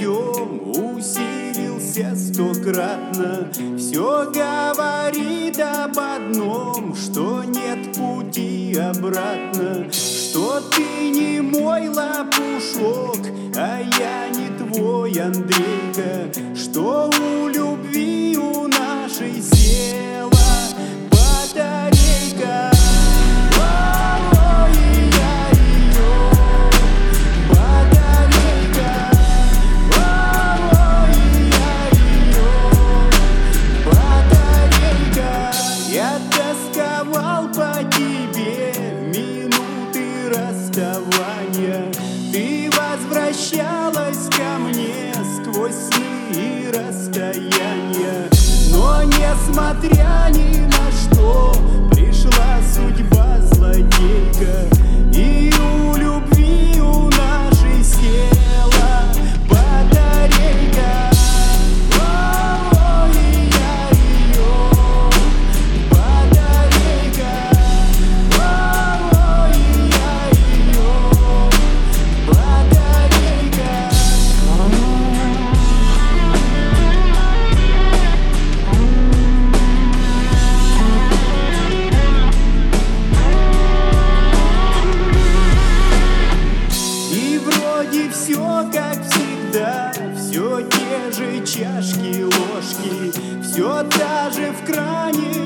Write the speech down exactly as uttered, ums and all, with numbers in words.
объем усилился стократно. Все говорит об одном, что нет пути обратно, что ты не мой лопушок, а я не твой Андрейка, что у любви у нашей села батарейка. По тебе в минуты расставания ты возвращалась ко мне сквозь сны и расстояния. Но несмотря ни на что, пришла судьба злодейка, и у любви у нашей села батарейка. Все как всегда, все те же чашки, ложки, все та же в кране